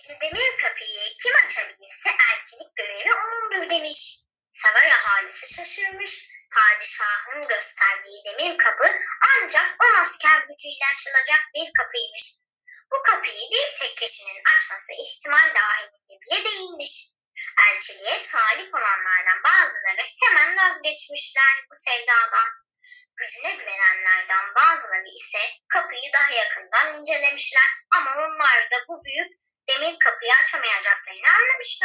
Demir kapıyı kim açabilirse elçilik görevi onundur demiş. Saray ahalisi şaşırmış. Padişahın gösterdiği demir kapı ancak 10 asker gücüyle açılacak bir kapıymış. Bu kapıyı bir tek kişinin açması ihtimal dahilinde bile değilmiş. Elçiliğe talip olanlardan bazıları hemen vazgeçmişler bu sevdadan. Gücüne güvenenlerden bazıları ise kapıyı daha yakından incelemişler ama onlar da bu büyük demir kapıyı açamayacaklarını anlamışlar.